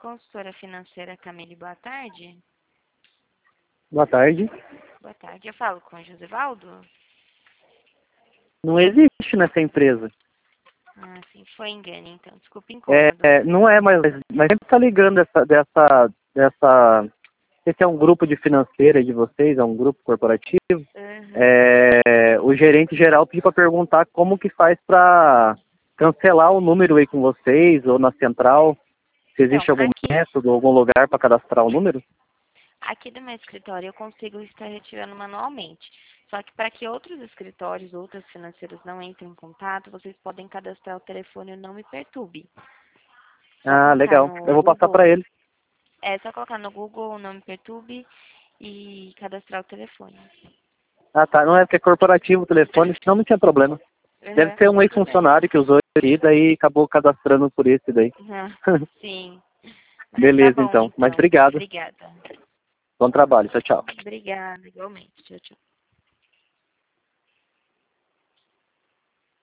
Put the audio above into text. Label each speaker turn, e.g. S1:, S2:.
S1: consultora financeira Camille, boa tarde.
S2: Boa tarde.
S1: Boa tarde, eu falo com o Josivaldo?
S2: Não existe nessa empresa.
S1: Ah, sim, foi engano, então. Desculpa, incômodo.
S2: Não é, mas sempre está ligando dessa... Esse é um grupo de financeira de vocês, é um grupo corporativo.
S1: Uhum.
S2: O gerente geral pediu para perguntar como que faz para cancelar o número aí com vocês, ou na central. Se existe
S1: Então,
S2: algum método, algum lugar para cadastrar o número?
S1: aqui do meu escritório eu consigo estar retirando manualmente. Só que para que outros escritórios, outras financeiras não entrem em contato, vocês podem cadastrar o telefone Não Me Perturbe. Só
S2: Ah,
S1: colocar
S2: legal. Eu
S1: no
S2: vou passar
S1: Google.
S2: para ele.
S1: É só colocar no Google Não Me Perturbe e cadastrar o telefone.
S2: Ah, tá. Não é porque é corporativo o telefone, senão não tinha problema. Deve ser um
S1: Tudo bem.
S2: ex-funcionário que usou aí, daí acabou cadastrando por esse daí.
S1: Sim. Mas tá
S2: Beleza,
S1: bom,
S2: então. Mas
S1: então.
S2: obrigado.
S1: Obrigada.
S2: Bom trabalho. Tchau, tchau.
S1: Obrigada, igualmente. Tchau, tchau.